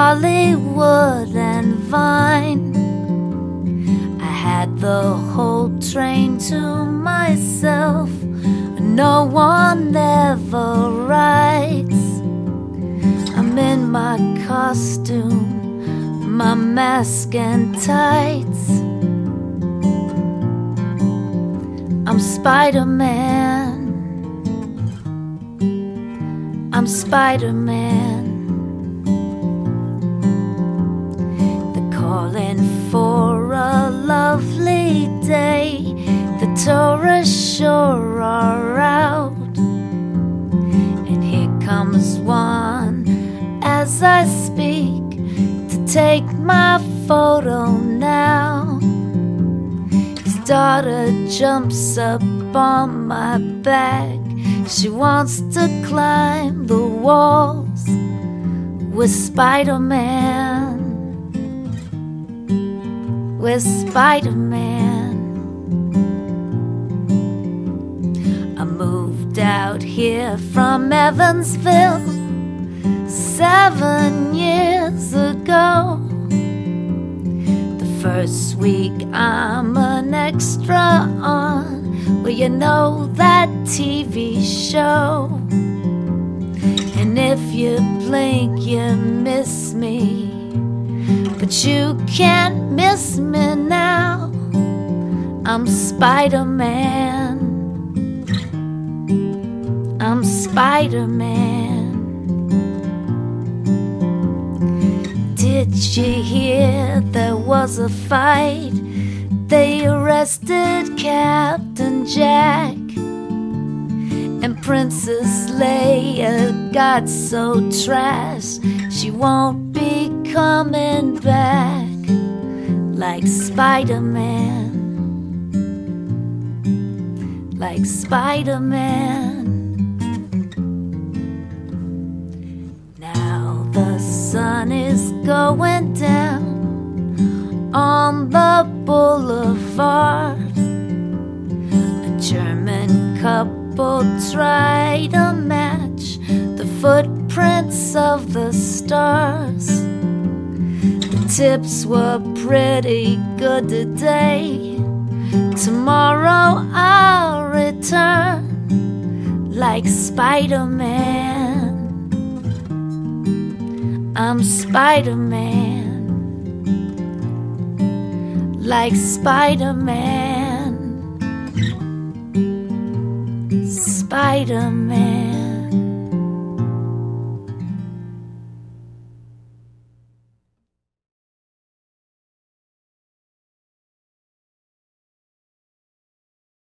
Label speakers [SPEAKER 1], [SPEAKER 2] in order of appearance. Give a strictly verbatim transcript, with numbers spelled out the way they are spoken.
[SPEAKER 1] Hollywood and Vine. I had the whole train to myself. No one ever writes. I'm in my costume, my mask and tights. I'm Spider-Man. I'm Spider-Man. They're calling for a lovely day. The tourists sure are out. And here comes one as I speak to take my photo now. His daughter jumps up on my back. She wants to climb the walls with Spider-Man. With Spider-Man. I moved out here from Evansville seven years ago. The first week I'm an extra on, well, you know, that T V show. And if you blink, you miss me. But you can't miss me now. I'm Spider-Man. I'm Spider-Man. Did you hear there was a fight? They arrested Captain Jack. And Princess Leia got so trashed she won't be coming back. Like Spider-Man. Like Spider-Man. Now the sun is going down on the boulevard. A German couple try to match the footprints of the stars. The tips were pretty good today. Tomorrow I'll return like Spider-Man. I'm Spider-Man. Like Spider-Man. Spider-Man.